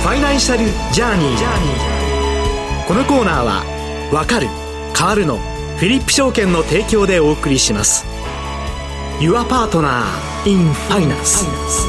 ファイナンシャルジャーニー。このコーナーはわかる変わるのフィリップ証券の提供でお送りします。 Your Partner in Finance。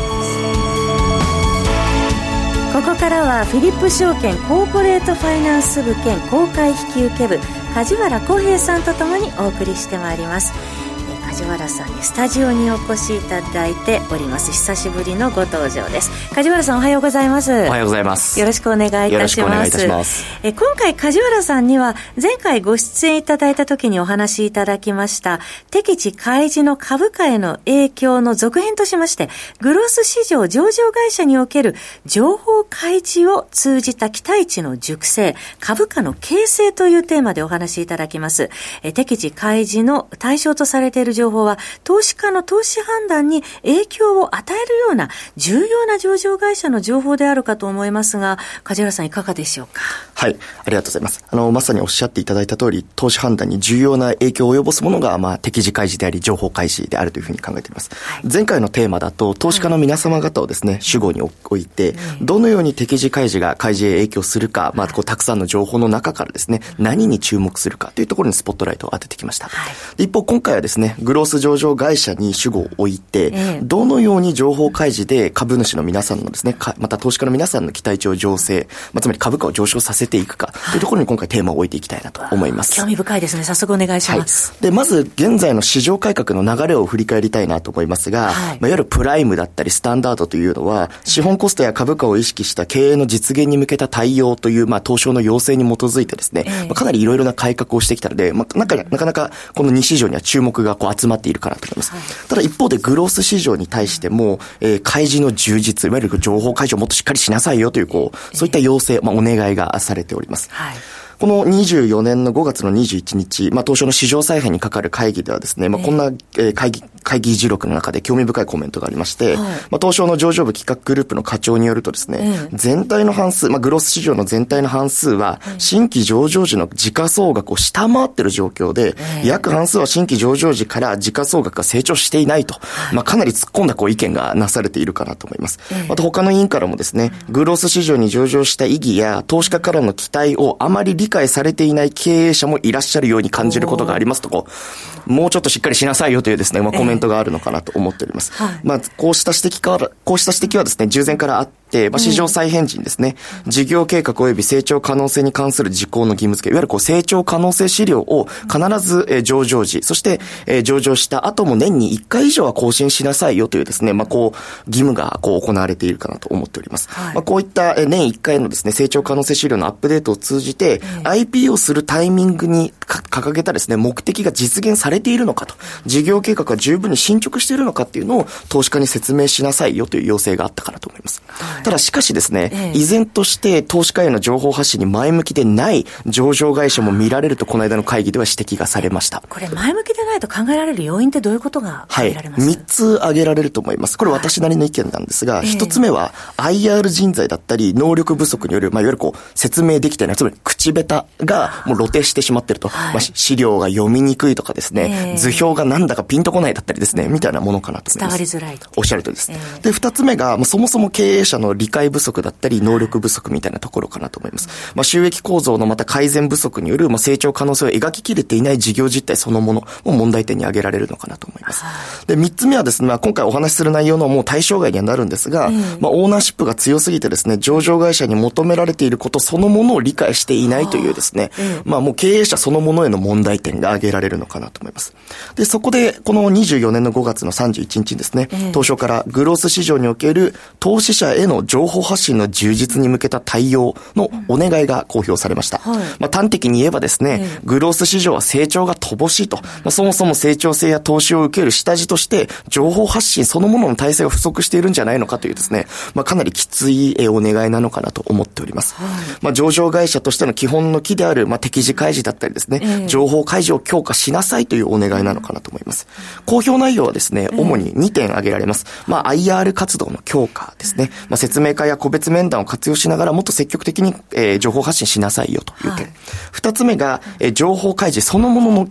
ここからはフィリップ証券コーポレートファイナンス部兼公開引受部梶原康平さんとともにお送りしてまいります。梶原さんにスタジオにお越しいただいております。久しぶりのご登場です。梶原さん、おはようございます。 おはようございます。 よろしくお願いいたします。 よろしくお願いいたします。 今回梶原さんには前回ご出演いただいた時にお話しいただきました適地開示の株価への影響の続編としまして、グロース市場上場会社における情報開示を通じた期待値の熟成、株価の形成というテーマでお話しいただきます。適地開示の対象とされている情報は投資家の投資判断に影響を与えるような重要な上場会社の情報であるかと思いますが、梶原さんいかがでしょうか。 はい、ありがとうございます。まさにおっしゃっていただいた通り、投資判断に重要な影響を及ぼすものが、適時開示であり情報開示であるというふうに考えています。はい、前回のテーマだと投資家の皆様方をですね、主語に置いて、どのように適時開示が開示へ影響するか、たくさんの情報の中からですね、何に注目するかというところにスポットライトを当ててきました。はい、一方今回はですね、グロース上場会社に主語を置いて、どのように情報開示で株主の皆さんのですね、また投資家の皆さんの期待値を醸成、つまり株価を上昇させていくかというところに今回テーマを置いていきたいなと思います。 興味深いですね。早速お願いします。 はい、でまず現在の市場改革の流れを振り返りたいなと思いますが、いわゆるプライムだったりスタンダードというのは資本コストや株価を意識した経営の実現に向けた対応という東証の要請に基づいてですね、かなりいろいろな改革をしてきたので、なかなかこの2市場には注目が集まっているかなと思います。ただ一方でグロース市場に対しても、開示の充実、いわゆる情報開示をもっとしっかりしなさいよというそういった要請、お願いがされております。はい、この24年の5月の21日、東証の市場再編にかかる会議ではですね、こんな、会議記録の中で興味深いコメントがありまして、東証の上場部企画グループの課長によるとですね、全体の半数、グロース市場の全体の半数は、新規上場時の時価総額を下回っている状況で、約半数は新規上場時から時価総額が成長していないと、かなり突っ込んだ意見がなされているかなと思います。また他の委員からもですね、グロース市場に上場した意義や投資家からの期待をあまり理解されていない経営者もいらっしゃるように感じることがありますと、もうちょっとしっかりしなさいよというですね、コメントがあるのかなと思っております。こうした指摘はですね、従前からあって、市場再編時にですね、事業計画及び成長可能性に関する事項の義務付け、いわゆる成長可能性資料を必ず上場時、そして上場した後も年に1回以上は更新しなさいよというですね、義務が行われているかなと思っております。こういった年1回のですね、成長可能性資料のアップデートを通じて、IPO するタイミングに掲げたですね、目的が実現されているのかと、事業計画が十分に進捗しているのかっていうのを投資家に説明しなさいよという要請があったかなと思います。ただしかしですね、依然として投資家への情報発信に前向きでない上場会社も見られるとこの間の会議では指摘がされました。 これ前向きでないと考えられる要因ってどういうことが挙げられます？ 3つ挙げられると思います。これ私なりの意見なんですが、1つ目は IR 人材だったり能力不足による、いわゆる説明できていない、つまり口下手がもう露呈してしまっていると、資料が読みにくいとかですね、図表がなんだかピンとこないだったりですね、みたいなものかなと思います。 伝わりづらいと。 おっしゃるとりです。で、2つ目がそもそも経営者の理解不足だったり能力不足みたいなところかなと思います。収益構造のまた改善不足による成長可能性を描ききれていない事業実態そのものも問題点に挙げられるのかなと思います。で、3つ目はですね、今回お話しする内容のもう対象外にはなるんですが、オーナーシップが強すぎてですね、上場会社に求められていることそのものを理解していないというですね、もう経営者そのものへの問題点が挙げられるのかなと思います。で、そこでこの24年の5月の31日にですね、東証からグロース市場における投資者への情報発信の充実に向けた対応のお願いが公表されました。端的に言えばですね、グロース市場は成長が乏しいと、そもそも成長性や投資を受ける下地として情報発信そのものの体制が不足しているんじゃないのかというですね、かなりきついお願いなのかなと思っております。上場会社としての基本の基である適時開示だったりですね、情報開示を強化しなさいというお願いなのかなと思います。公表内容はですね、主に2点挙げられます。IR 活動の強化ですね、説明会や個別面談を活用しながらもっと積極的に情報発信しなさいよという点。2つ目が情報開示そのものの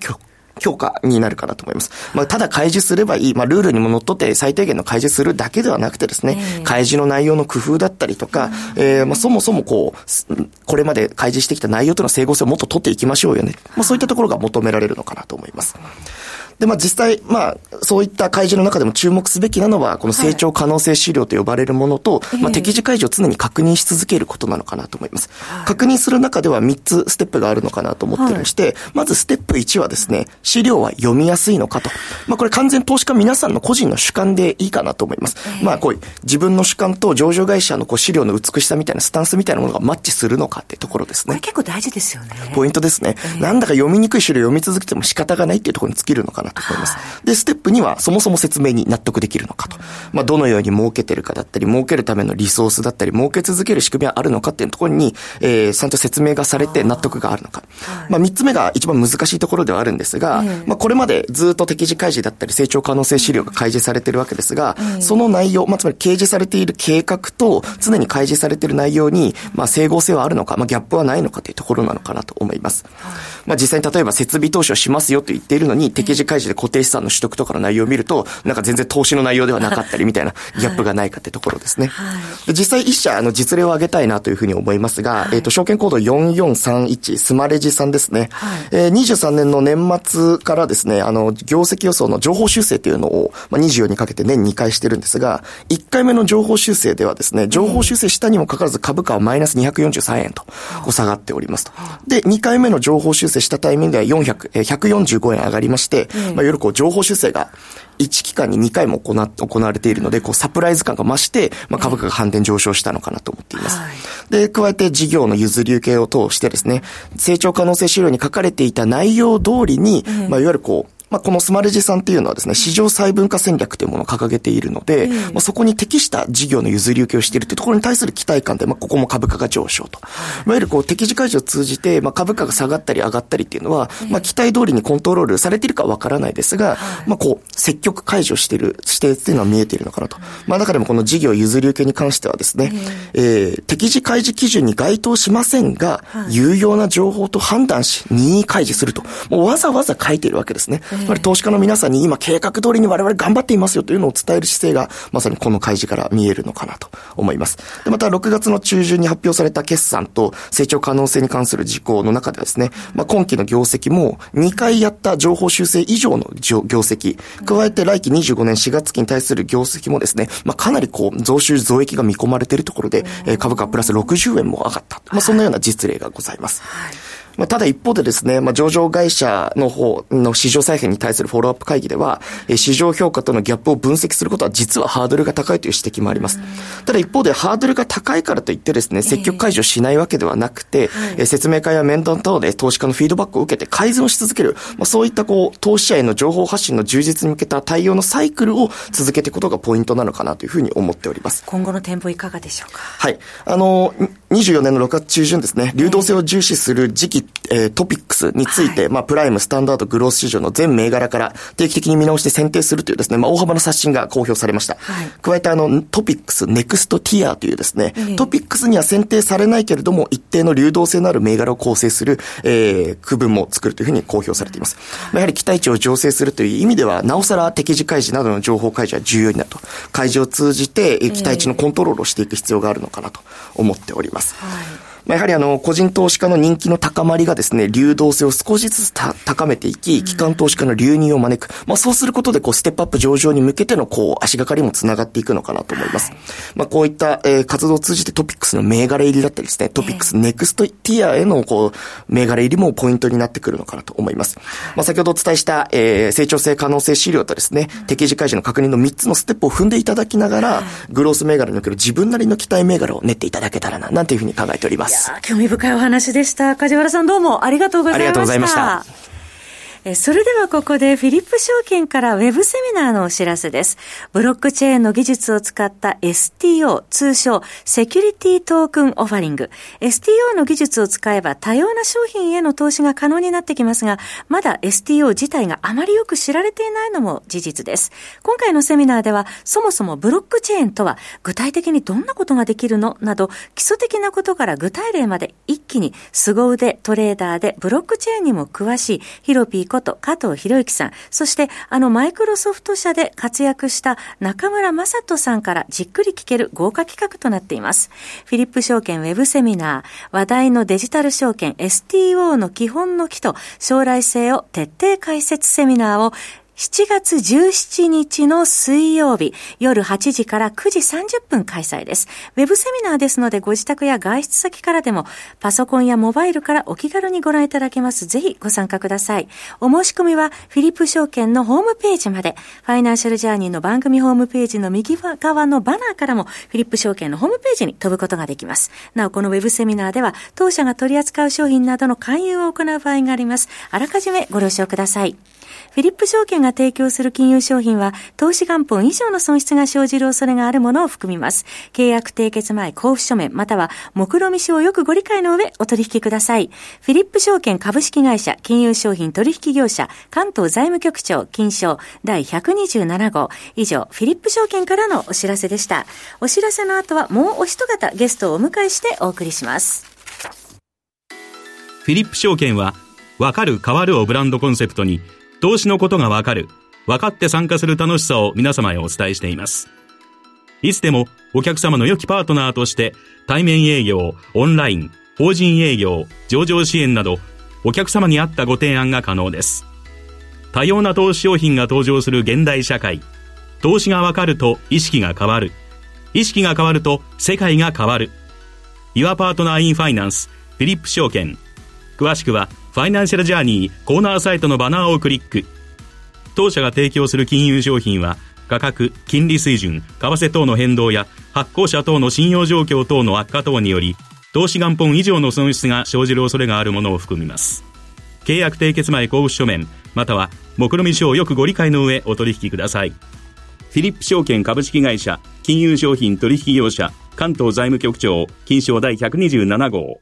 評価になるかなと思います。ただ開示すればいい、ルールにものっとって最低限の開示するだけではなくてですね、開示の内容の工夫だったりとか、そもそもこれまで開示してきた内容との整合性をもっと取っていきましょうよね。そういったところが求められるのかなと思います。で、実際、そういった開示の中でも注目すべきなのは、この成長可能性資料と呼ばれるものと、適時開示を常に確認し続けることなのかなと思います。確認する中では3つステップがあるのかなと思っていまして、まずステップ1はですね、資料は読みやすいのかと。これ完全投資家皆さんの個人の主観でいいかなと思います。こういう自分の主観と上場会社の資料の美しさみたいなスタンスみたいなものがマッチするのかっていうところですね。 これ結構大事ですよね。 ポイントですね。なんだか読みにくい資料を読み続けても仕方がないっていうところに尽きるのかなと思います。で、ステップ2はそもそも説明に納得できるのかと。どのように儲けてるかだったり、儲けるためのリソースだったり、儲け続ける仕組みはあるのかっていうところに、ちゃんと説明がされて納得があるのか。3つ目が一番難しいところではあるんですが、これまでずっと適時開示だったり、成長可能性資料が開示されているわけですが、その内容、つまり掲示されている計画と常に開示されている内容に、整合性はあるのか、ギャップはないのかというところなのかなと思います。実際に例えば設備投資をしますよと言っているのに、適時開示で固定資産の取得とかの内容を見ると、全然投資の内容ではなかったりみたいなギャップがないかってところですね。実際一社実例を挙げたいなというふうに思いますが、証券コード4431スマレジさんですね。23年の年末からですね、業績予想の情報修正というのを、24にかけて年2回してるんですが、1回目の情報修正ではですね、情報修正したにもかかわらず株価はマイナス243円と下がっておりますと。で、2回目の情報修正したタイミングでは145円上がりまして、いわゆる情報修正が1期間に2回も行われているので、サプライズ感が増して、株価が反転上昇したのかなと思っています。で、加えて事業の譲り受けを通してですね、成長可能性資料に書かれていた内容通りに、いわゆるこのスマレジさんっていうのはですね、市場細分化戦略というものを掲げているので、そこに適した事業の譲り受けをしているというところに対する期待感で、ここも株価が上昇と。いわゆる適時開示を通じて、株価が下がったり上がったりっていうのは、期待通りにコントロールされているかわからないですが、積極開示をしている、してっていうのは見えているのかなと。中でもこの事業譲り受けに関してはですね、適時開示基準に該当しませんが、有用な情報と判断し、任意開示すると。わざわざ書いているわけですね。つまり投資家の皆さんに今計画通りに我々頑張っていますよというのを伝える姿勢がまさにこの開示から見えるのかなと思います。で、また6月の中旬に発表された決算と成長可能性に関する事項の中ではですね、今期の業績も2回やった情報修正以上の業績、加えて来期25年4月期に対する業績もですね、かなり増収増益が見込まれているところで、株価プラス60円も上がった。そんなような実例がございます。ただ一方でですね、上場会社の方の市場再編に対するフォローアップ会議では、市場評価とのギャップを分析することは実はハードルが高いという指摘もあります。ただ一方でハードルが高いからといってですね、積極開示をしないわけではなくて、説明会や面談等で投資家のフィードバックを受けて改善をし続ける、そういった投資者への情報発信の充実に向けた対応のサイクルを続けていくことがポイントなのかなというふうに思っております。 今後の展望いかがでしょうか。 はい。24年の6月中旬ですね、流動性を重視する時期、トピックスについて、プライム、スタンダード、グロース市場の全銘柄から定期的に見直して選定するというですね、大幅な刷新が公表されました。加えてトピックス、ネクストティアというですね、トピックスには選定されないけれども、一定の流動性のある銘柄を構成する、区分も作るというふうに公表されています。やはり期待値を醸成するという意味では、なおさら適時開示などの情報開示は重要になると。開示を通じて、期待値のコントロールをしていく必要があるのかなと思っております。やはり個人投資家の人気の高まりがですね、流動性を少しずつ高めていき、機関投資家の流入を招く。そうすることでステップアップ上場に向けての足がかりもつながっていくのかなと思います。こういった活動を通じてトピックスの銘柄入りだったりですね、トピックスネクストティアへの銘柄入りもポイントになってくるのかなと思います。先ほどお伝えした、成長性可能性資料とですね、適時開示の確認の3つのステップを踏んでいただきながら、グロース銘柄における自分なりの期待銘柄を練っていただけたらな、なんていうふうに考えております。 興味深いお話でした。梶原さんどうもありがとうございました。 ありがとうございました。 それではここでフィリップ証券からウェブセミナーのお知らせです。ブロックチェーンの技術を使った STO、通称セキュリティトークンオファリング。STO の技術を使えば多様な商品への投資が可能になってきますが、まだ STO 自体があまりよく知られていないのも事実です。今回のセミナーでは、そもそもブロックチェーンとは具体的にどんなことができるのなど、基礎的なことから具体例まで一気に凄腕トレーダーでブロックチェーンにも詳しいヒロピーこと加藤博之さん、そしてマイクロソフト社で活躍した中村正人さんからじっくり聞ける豪華企画となっています。フィリップ証券ウェブセミナー、話題のデジタル証券 STO の基本の基と将来性を徹底解説セミナーを7月17日の水曜日、夜8時から9時30分開催です。ウェブセミナーですので、ご自宅や外出先からでも、パソコンやモバイルからお気軽にご覧いただけます。ぜひご参加ください。お申し込みは、フィリップ証券のホームページまで、ファイナンシャルジャーニーの番組ホームページの右側のバナーからも、フィリップ証券のホームページに飛ぶことができます。なお、このウェブセミナーでは、当社が取り扱う商品などの勧誘を行う場合があります。あらかじめご了承ください。フィリップ証券が提供する金融商品は、投資元本以上の損失が生じる恐れがあるものを含みます。契約締結前交付書面、または目論見書をよくご理解の上、お取引ください。フィリップ証券株式会社、金融商品取引業者、関東財務局長、金賞第127号。以上、フィリップ証券からのお知らせでした。お知らせの後は、もうお一方ゲストをお迎えしてお送りします。 フィリップ証券は、わかる変わるをブランドコンセプトに、投資のことがわかる、わかって参加する楽しさを皆様へお伝えしています。いつでもお客様の良きパートナーとして対面営業、オンライン、法人営業、上場支援などお客様に合ったご提案が可能です。多様な投資商品が登場する現代社会。投資がわかると意識が変わる。意識が変わると世界が変わる。Your Partner in Finance、フィリップ証券。詳しくはファイナンシャルジャーニーコーナーサイトのバナーをクリック。当社が提供する金融商品は価格、金利水準、為替等の変動や発行者等の信用状況等の悪化等により投資元本以上の損失が生じる恐れがあるものを含みます。契約締結前交付書面または目論見書をよくご理解の上お取引ください。フィリップ証券株式会社金融商品取引業者関東財務局長金賞第127号。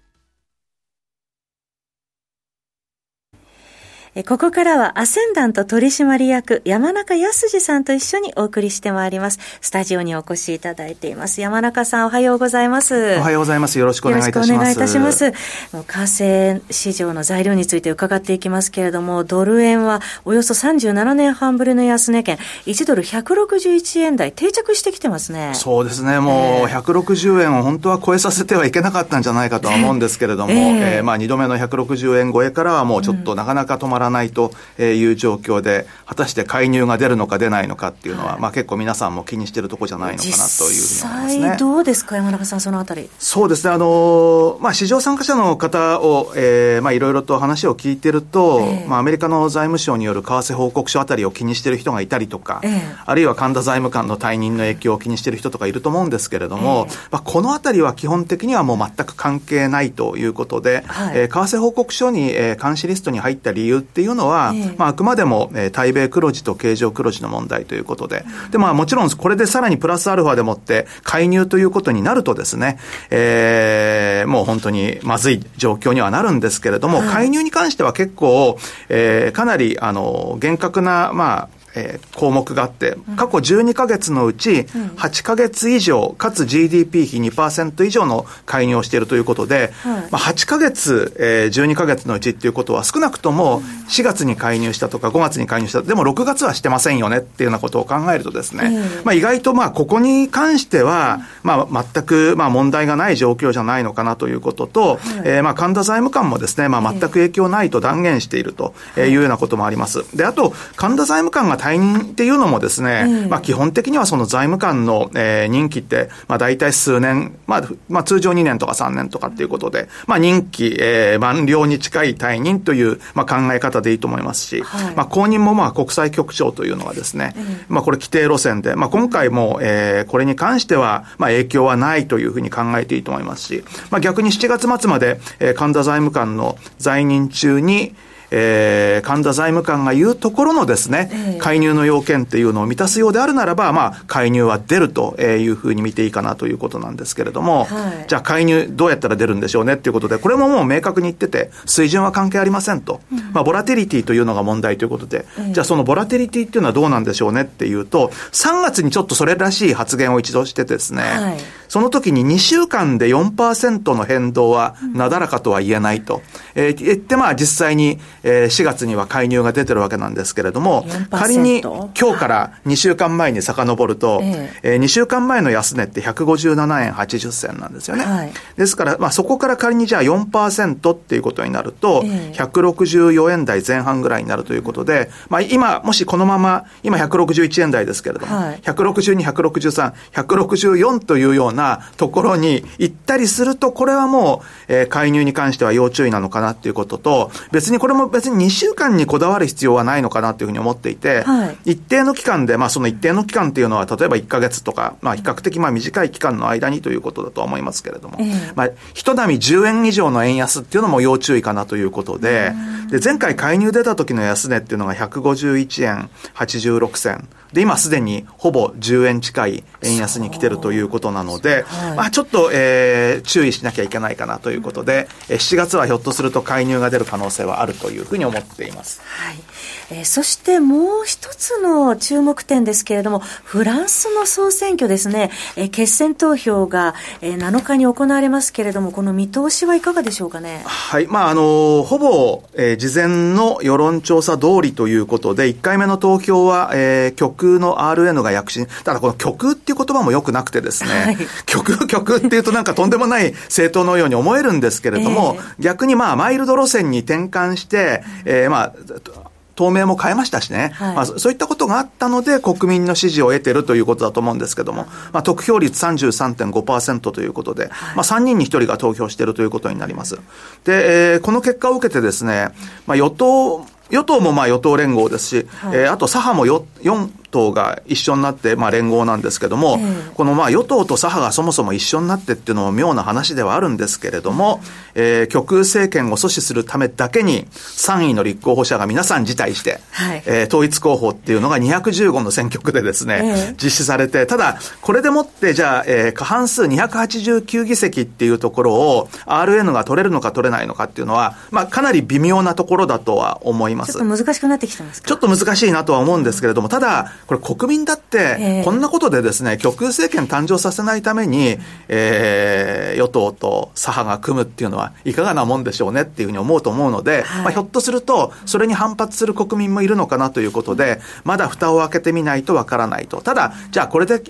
ここからはアセンダント取締役山中康さんと一緒にお送りしてまいります。スタジオにお越しいただいています。山中さん、おはようございます。 おはようございます。よろしくお願いいたします。 よろしくお願いいたします。為替市場の材料について伺っていきますけれども、ドル円はおよそ37年半ぶりの安値圏、1ドル161円台定着してきてますね。 そうですね。もう160円を本当は超えさせてはいけなかったんじゃないかとは思うんですけれども、2度目の160円超えからはもうちょっとなかなか止まらないという状況で、果たして介入が出るのか出ないのかっていうのは、結構皆さんも気にしているところじゃないのかなというふうに思いますね。 実際どうですか、山中さん、そのあたり。 そうですね。市場参加者の方を、いろいろと話を聞いてると、アメリカの財務省による為替報告書あたりを気にしている人がいたりとか、あるいは神田財務官の退任の影響を気にしている人とかいると思うんですけれども、このあたりは基本的にはもう全く関係ないということで、為替報告書に、監視リストに入った理由っていうのは、あくまでも、対米黒字と経常黒字の問題ということで、で、もちろんこれでさらにプラスアルファでもって介入ということになるとですね、もう本当にまずい状況にはなるんですけれども、介入に関しては結構、かなり厳格な項目があって、過去12ヶ月のうち8ヶ月以上かつ GDP 比 2% 以上の介入をしているということで、8ヶ月、12ヶ月のうちっていうことは少なくとも4月に介入したとか5月に介入した、でも6月はしてませんよねっていうようなことを考えるとですね、意外とここに関しては全く問題がない状況じゃないのかなということと、神田財務官もですね、全く影響ないと断言しているというようなこともあります。で、あと神田財務官が退任っていうのもですね、基本的にはその財務官の、任期って、大体数年、通常2年とか3年とかっていうことで、任期、満了に近い退任という、考え方でいいと思いますし、後任も国際局長というのはですね、これ規定路線で、今回も、これに関しては、影響はないというふうに考えていいと思いますし、逆に7月末まで、神田財務官の在任中に、神田財務官が言うところのですね、介入の要件っていうのを満たすようであるならば、介入は出るというふうに見ていいかなということなんですけれども、じゃあ介入どうやったら出るんでしょうねっていうことで、これももう明確に言ってて、水準は関係ありませんと。ボラティリティというのが問題ということで、じゃあそのボラティリティっていうのはどうなんでしょうねっていうと、3月にちょっとそれらしい発言を一度してですね、その時に2週間で 4% の変動はなだらかとは言えないと。言って実際に 4月には介入が出てるわけなんですけれども、仮に今日から2週間前に遡ると、2週間前の安値って157円80銭なんですよね。はい、ですから、そこから仮にじゃあ 4% っていうことになると、164円台前半ぐらいになるということで、今、もしこのまま、今161円台ですけれども、162、163、164というようなところに行ったりすると、これはもう、介入に関しては要注意なのかなっていうことと、別にこれも別に2週間にこだわる必要はないのかなというふうに思っていて、一定の期間で、その一定の期間っていうのは、例えば1ヶ月とか、比較的短い期間の間にということだとは思いますけれども、一波10円以上の円安っていうのも要注意かなということで、前回介入出た時の安値っていうのが151円86銭。で、今すでにほぼ10円近い円安に来てるということなので、ちょっと、注意しなきゃいけないかなということで、7月はひょっとすると介入が出る可能性はあるというふうに思っています。 そしてもう一つの注目点ですけれども、フランスの総選挙ですね、決選投票が、7日に行われますけれども、この見通しはいかがでしょうかね。 はい、ほぼ、事前の世論調査通りということで、1回目の投票は、極右の RN が躍進。ただこの極右っていう言葉も良くなくてですね、極右っていうとなんかとんでもない政党のように思えるんですけれども、逆にマイルド路線に転換して、党名も変えましたしね、そういったことがあったので国民の支持を得ているということだと思うんですけども、得票率 33.5% ということで、3人に1人が投票しているということになります。で、この結果を受けてですね、与党も与党連合ですし、あと左派も4党が一緒になって、連合なんですけども、この与党と左派がそもそも一緒になってっていうのも妙な話ではあるんですけれども、極右政権を阻止するためだけに3位の立候補者が皆さん辞退して、統一候補っていうのが215の選挙区でですね、実施されて、ただこれでもってじゃあ、過半数289議席っていうところを RN が取れるのか取れないのかっていうのは、かなり微妙なところだとは思います。 ちょっと難しくなってきてますか？ ちょっと難しいなとは思うんですけれども、ただこれ国民だってこんなことでですね、極右政権誕生させないために、与党と左派が組むっていうのはいかがなもんでしょうねっていうふうに思うと思うので、ひょっとするとそれに反発する国民もいるのかなということで、まだ蓋を開けてみないとわからないと。ただじゃあこれで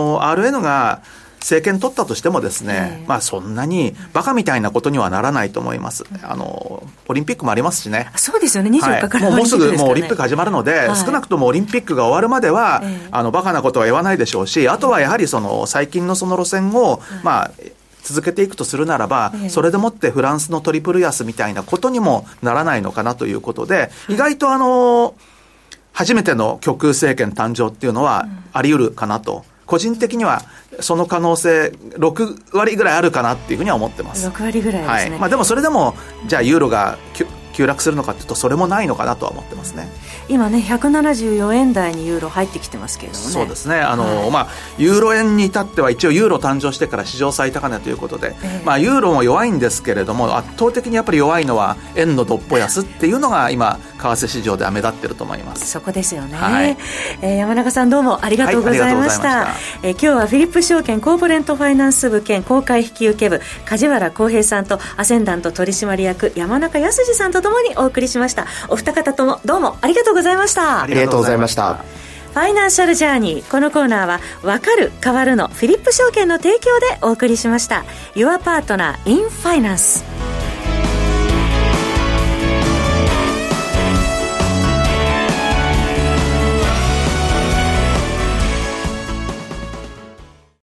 RN が政権取ったとしてもですね、そんなにバカみたいなことにはならないと思います。オリンピックもありますしね。 そうですよね、24日から、 もうすぐもうオリンピック始まるので、少なくともオリンピックが終わるまでは、バカなことは言わないでしょうし、あとはやはり最近のその路線を、続けていくとするならば、それでもってフランスのトリプル安みたいなことにもならないのかなということで、意外と初めての極右政権誕生っていうのはあり得るかなと。個人的にはその可能性6割ぐらいあるかなっていうふうには思ってます。 6割ぐらいですね。 でもそれでもじゃあユーロが急落するのかというとそれもないのかなとは思ってますね。 今ね174円台にユーロ入ってきてますけれどもね。 そうですね。ユーロ円に至っては一応ユーロ誕生してから史上最高値ということで、ユーロも弱いんですけれども、圧倒的にやっぱり弱いのは円のどっぽ安っていうのが今為替市場では目立ってると思います。 そこですよね。山中さんどうもありがとうございました。今日はフィリップ証券コーポレントファイナンス部兼公開引受部梶原康平さんとアセンダント取締役山中康さんとともにお送りしました。お二方ともどうもありがとうございました。 ありがとうございました。 ファイナンシャルジャーニー、このコーナーはわかる変わるのフィリップ証券の提供でお送りしました。Your Partner in Finance。